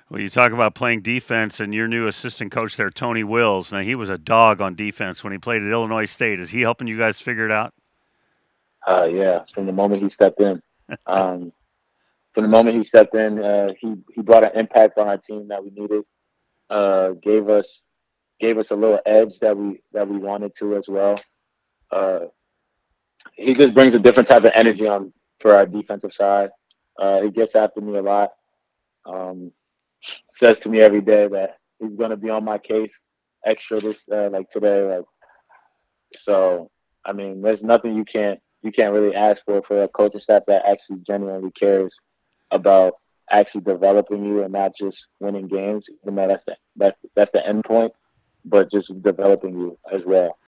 Well, you talk about playing defense, and your new assistant coach there, Tony Wills. Now he was a dog on defense when he played at Illinois State. Is he helping you guys figure it out? Yeah, from the moment he stepped in. Um, from the moment he stepped in, he brought an impact on our team that we needed. Gave us a little edge that we wanted to as well. Uh, he just brings a different type of energy on for our defensive side. He gets after me a lot. Um, Says to me every day that he's gonna be on my case extra this like today. Like so, I mean, there's nothing you can't really ask for a coaching staff that actually genuinely cares about actually developing you and not just winning games. Even though that's the end point, but just developing you as well.